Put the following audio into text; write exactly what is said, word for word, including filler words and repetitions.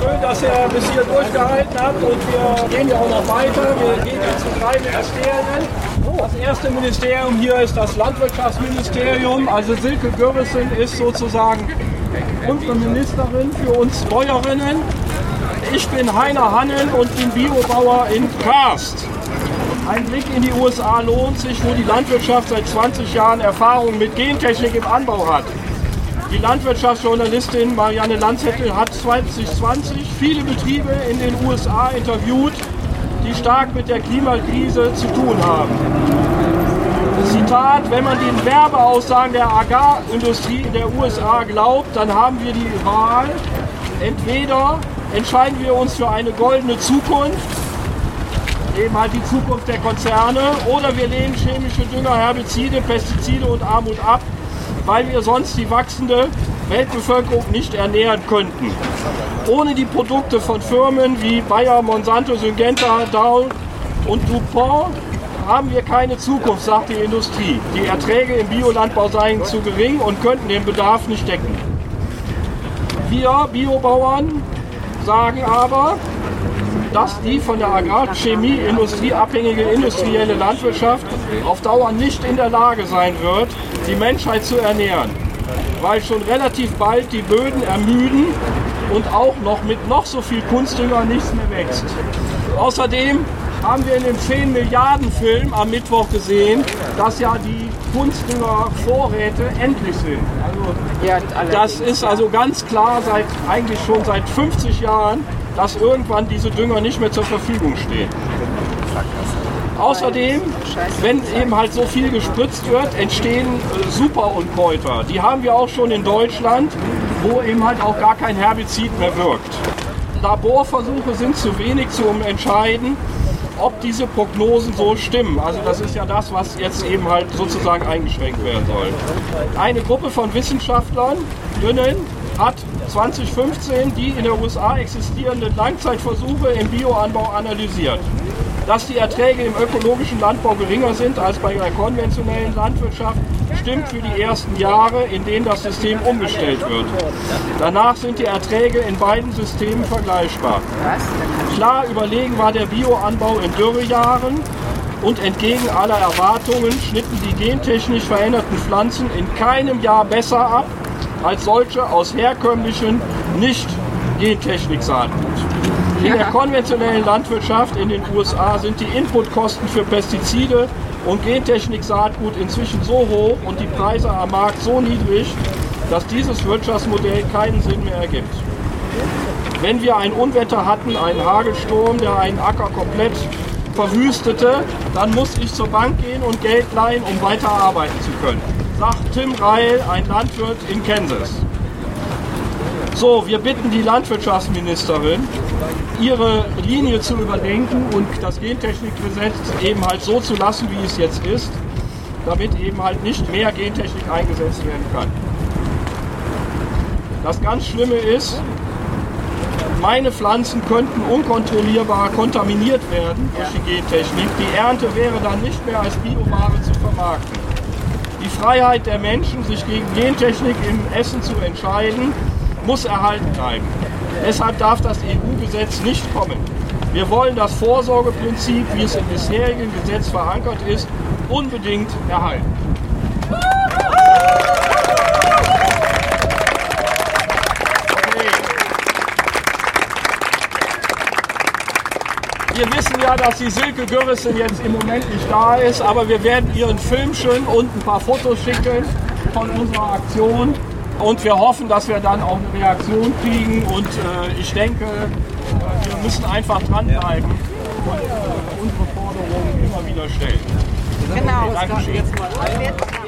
Schön, dass ihr bis hier durchgehalten habt und wir gehen ja auch noch weiter. Wir gehen jetzt zu drei Ministerien. Das erste Ministerium hier ist das Landwirtschaftsministerium. Also Silke Görrissen ist sozusagen unsere Ministerin für uns Bäuerinnen. Ich bin Heiner Hannen und bin Biobauer in Karst. Ein Blick in die U S A lohnt sich, wo die Landwirtschaft seit zwanzig Jahren Erfahrung mit Gentechnik im Anbau hat. Die Landwirtschaftsjournalistin Marianne Lanzettel hat zwanzig zwanzig viele Betriebe in den U S A interviewt, die stark mit der Klimakrise zu tun haben. Zitat: Wenn man den Werbeaussagen der Agrarindustrie in der U S A glaubt, dann haben wir die Wahl. Entweder entscheiden wir uns für eine goldene Zukunft, eben halt die Zukunft der Konzerne, oder wir lehnen chemische Dünger, Herbizide, Pestizide und Armut ab, weil wir sonst die wachsende Weltbevölkerung nicht ernähren könnten. Ohne die Produkte von Firmen wie Bayer, Monsanto, Syngenta, Dow und DuPont haben wir keine Zukunft, sagt die Industrie. Die Erträge im Biolandbau seien zu gering und könnten den Bedarf nicht decken. Wir Biobauern sagen aber, dass die von der Agrarchemieindustrie abhängige industrielle Landwirtschaft auf Dauer nicht in der Lage sein wird, die Menschheit zu ernähren, weil schon relativ bald die Böden ermüden und auch noch mit noch so viel Kunstdünger nichts mehr wächst. Außerdem haben wir in dem zehn Milliarden Film am Mittwoch gesehen, dass ja die Kunstdüngervorräte endlich sind. Also, das ist also ganz klar seit eigentlich schon seit fünfzig Jahren, dass irgendwann diese Dünger nicht mehr zur Verfügung stehen. Außerdem, wenn eben halt so viel gespritzt wird, entstehen äh, Superunkräuter. Die haben wir auch schon in Deutschland, wo eben halt auch gar kein Herbizid mehr wirkt. Laborversuche sind zu wenig zum Entscheiden, ob diese Prognosen so stimmen. Also das ist ja das, was jetzt eben halt sozusagen eingeschränkt werden soll. Eine Gruppe von Wissenschaftlern hat zwanzig fünfzehn die in der U S A existierenden Langzeitversuche im Bioanbau analysiert. Dass die Erträge im ökologischen Landbau geringer sind als bei der konventionellen Landwirtschaft, stimmt für die ersten Jahre, in denen das System umgestellt wird. Danach sind die Erträge in beiden Systemen vergleichbar. Klar überlegen war der Bioanbau in Dürrejahren und entgegen aller Erwartungen schnitten die gentechnisch veränderten Pflanzen in keinem Jahr besser ab als solche aus herkömmlichen Nicht-Gentechnik-Saatgut. In der konventionellen Landwirtschaft in den U S A sind die Inputkosten für Pestizide und Gentechnik-Saatgut inzwischen so hoch und die Preise am Markt so niedrig, dass dieses Wirtschaftsmodell keinen Sinn mehr ergibt. Wenn wir ein Unwetter hatten, einen Hagelsturm, der einen Acker komplett verwüstete, dann muss ich zur Bank gehen und Geld leihen, um weiter arbeiten zu können, sagt Tim Reil, ein Landwirt in Kansas. So, wir bitten die Landwirtschaftsministerin, ihre Linie zu überdenken und das Gentechnikgesetz eben halt so zu lassen, wie es jetzt ist, damit eben halt nicht mehr Gentechnik eingesetzt werden kann. Das ganz Schlimme ist, meine Pflanzen könnten unkontrollierbar kontaminiert werden durch die Gentechnik. Die Ernte wäre dann nicht mehr als Bioware zu vermarkten. Die Freiheit der Menschen, sich gegen Gentechnik im Essen zu entscheiden, muss erhalten bleiben. Deshalb darf das E U-Gesetz nicht kommen. Wir wollen das Vorsorgeprinzip, wie es im bisherigen Gesetz verankert ist, unbedingt erhalten. Wir wissen ja, dass die Silke Görrissen jetzt im Moment nicht da ist, aber wir werden ihren Filmchen und ein paar Fotos schicken von unserer Aktion. Und wir hoffen, dass wir dann auch eine Reaktion kriegen. Und äh, ich denke, äh, wir müssen einfach dranbleiben und äh, unsere Forderungen immer wieder stellen. Genau. Okay, Dankeschön.